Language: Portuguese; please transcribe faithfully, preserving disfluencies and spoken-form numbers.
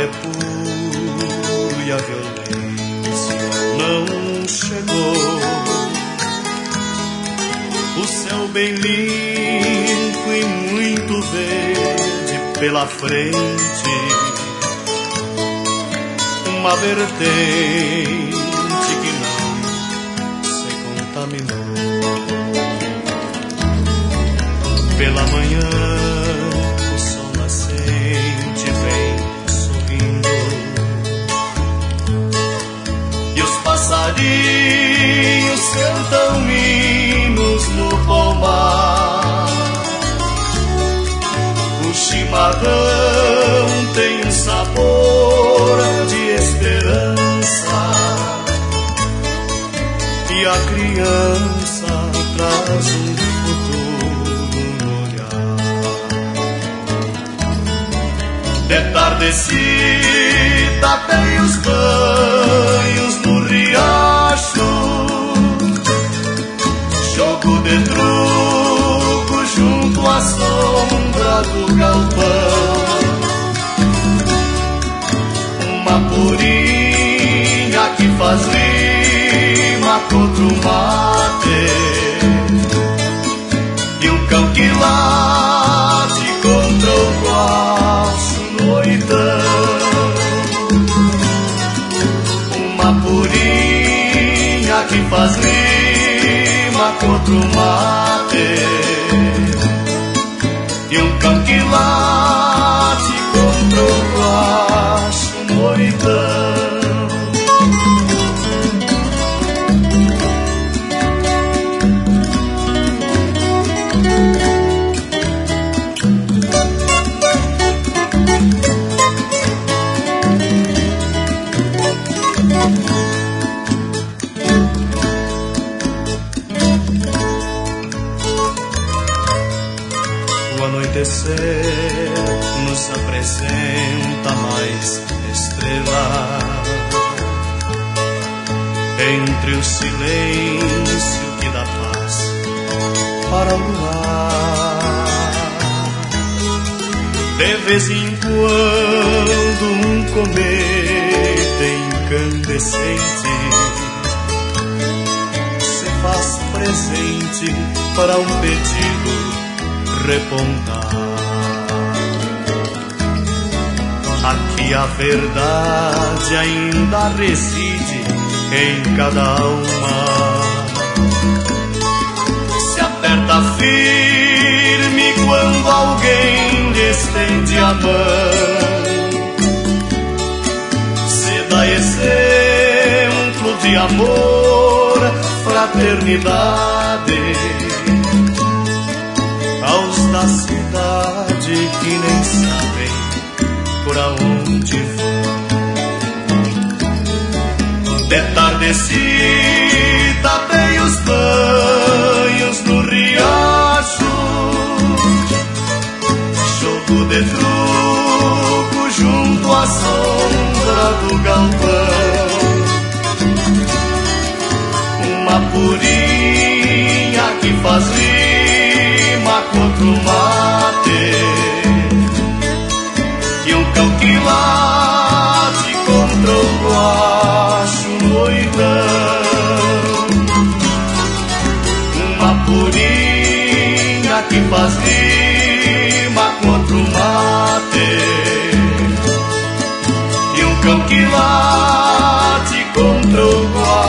é puro e a violência não chegou. O céu bem limpo e muito verde pela frente, uma vertente que não se contaminou. Pela manhã o sol nascente vem sorrindo e os passarinhos cantam hinos no pomar. O chimarrão tem um sabor de esperança e a criança traz um futuro no olhar. De tardecida tem os banhos no riacho, jogo de truco junto à sombra do galpão. Uma purinha que faz rima contra o mate e um cão que late contra o guacho no oitão. Uma purinha que faz rima contra o mate e um cão que late contra o guacho no oitão. O anoitecer nos apresenta mais estrelas entre o silêncio que dá paz para o luar. De vez em quando um cometa incandescente se faz presente para um pedido repontar. Aqui a verdade ainda reside em cada alma. Se aperta firme quando alguém lhe estende a mão. Se dá exemplo de amor, fraternidade aos da cidade que nem sabem por aonde vão. De tardecida tem os banhos no riacho, jogo de truco junto à sombra do galpão. Uma purinha que faz rima contra o mate e um cão que late contra o guacho no oitão. Uma purinha que faz rima contra o mate e um cão que late contra o guacho